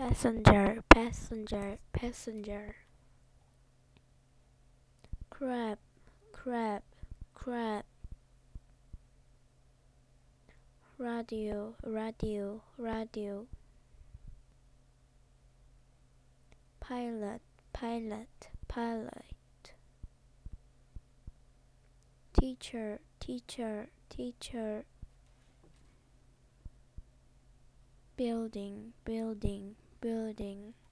passenger, passenger, passenger. Crab, crab, crab. Radio, radio, radio. Pilot, pilot, pilot. Teacher, teacher, teacher. Building, building, building.